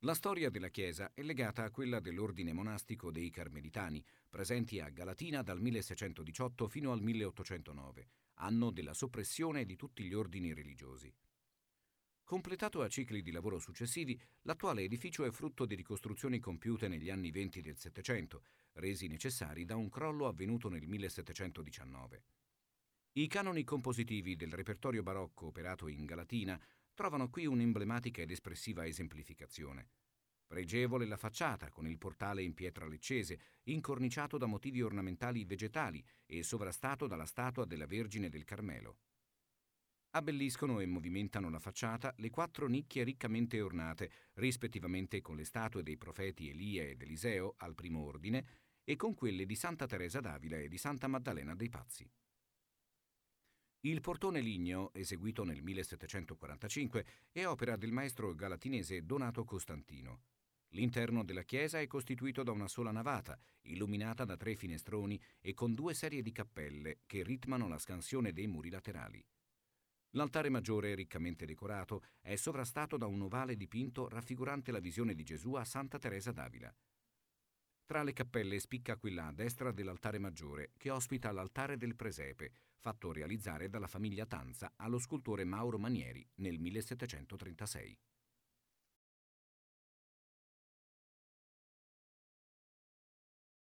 La storia della chiesa è legata a quella dell'ordine monastico dei Carmelitani, presenti a Galatina dal 1618 fino al 1809, anno della soppressione di tutti gli ordini religiosi. Completato a cicli di lavoro successivi, l'attuale edificio è frutto di ricostruzioni compiute negli anni '20 del Settecento, resi necessari da un crollo avvenuto nel 1719. I canoni compositivi del repertorio barocco operato in Galatina trovano qui un'emblematica ed espressiva esemplificazione. Pregevole la facciata, con il portale in pietra leccese, incorniciato da motivi ornamentali vegetali e sovrastato dalla statua della Vergine del Carmelo. Abbelliscono e movimentano la facciata le 4 nicchie riccamente ornate, rispettivamente con le statue dei profeti Elia ed Eliseo al primo ordine e con quelle di Santa Teresa d'Avila e di Santa Maddalena dei Pazzi. Il portone ligneo, eseguito nel 1745, è opera del maestro galatinese Donato Costantino. L'interno della chiesa è costituito da una sola navata, illuminata da 3 finestroni e con 2 serie di cappelle che ritmano la scansione dei muri laterali. L'altare maggiore, riccamente decorato, è sovrastato da un ovale dipinto raffigurante la visione di Gesù a Santa Teresa d'Avila. Tra le cappelle spicca quella a destra dell'altare maggiore, che ospita l'altare del presepe, fatto realizzare dalla famiglia Tanza allo scultore Mauro Manieri nel 1736.